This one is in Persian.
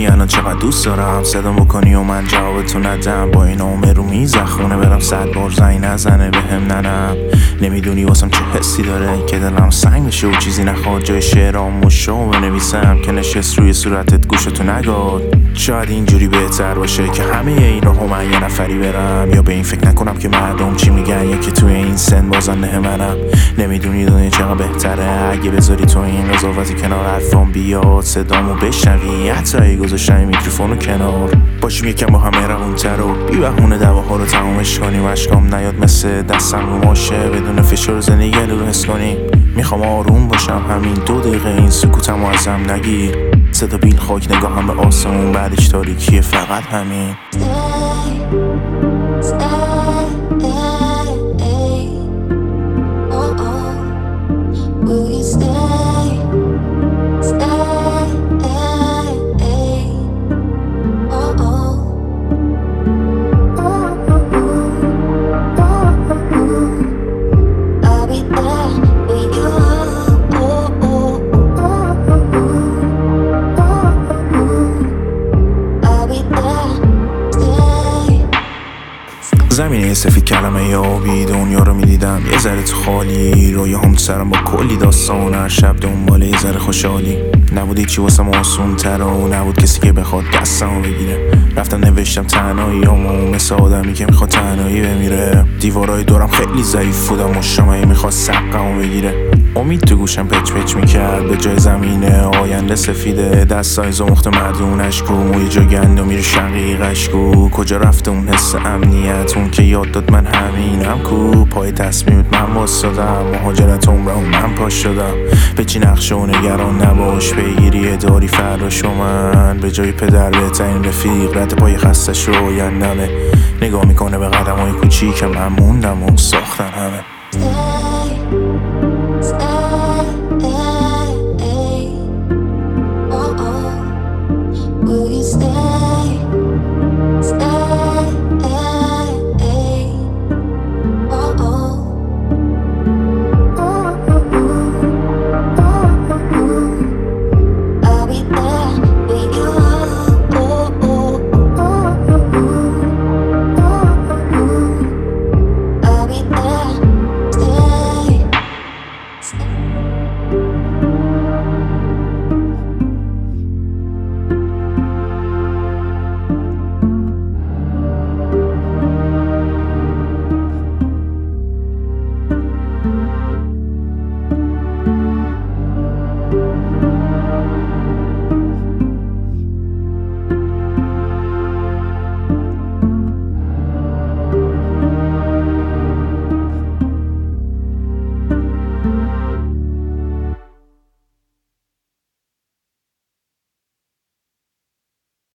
میدونی الان چقدر دوست دارم صدا بکنی و من جوابتو ندم، با این عمر رو میز خونه برم 100 بار زنگ نزنه بهم ننم. نمیدونی واسم چه حسی داره که دلم سنگ بشه و چیزی نخواد جای شعرامو بنویسم که نشست روی صورتت گوشتو نگاد. شاید اینجوری بهتر باشه که همه این راهو من یه نفری برم، یا به این فکر نکنم که مردم چی میگن یا که توی این سن بازن نه منم. نمیدونی دنیا چقدر بهتره اگه بذاری تو این قضاوتی کنار حرفام بیاد صدامو بشنوی، حتی اگه گذاشتم میکروفونو کنار باشیم یکم با هم مهربون‌تر و بی بهونه دعواها رو تمومش کنیم. اشکام نیاد مثل دستم رو ماشه بدون فشار زندگی رو حس کنیم. میخوام آروم باشم همین 2 دقیقه این سکوتمو ازم نگیر. صدا بیل خاک نگاهم به آسمون بعدش تاریکیه فقط همین. زمینه سفید کلمه یا آبی دنیا رو میدیدم یه ذره تو خالی، رویا هم تو سرم با کلی داستان هر شب دنبال یه ذره خوشحالی. نبود هیچی واسم آسون تر و نبود کسی که بخواد دستمو بگیره. رفتم نوشتم تنهاییامو مثل آدمی که میخواد تنهایی بمیره. دیوارای دورم خیلی ضعیف بودم و شمعی میخواد سقمو بگیره. امید تو گوشم پچ پچ میکرد به جای زمینه آینده سفیده. دستای زمخت مردونش کو موی جا گند و میره شقیقش کو. کجا رفته اون حس امنیت اون که یاد داد من همینم کو. پای تصمیمت من واسدم مهاجرت عمرم من پاش شدم. به چی نقشه و نگران نباش بگیری داری فراش و من به جای پدر بهترین رفیق رد پای خستش رو آیندمه. نگاه میکنه به قدمای کوچیک که من موندم و ساختن همه.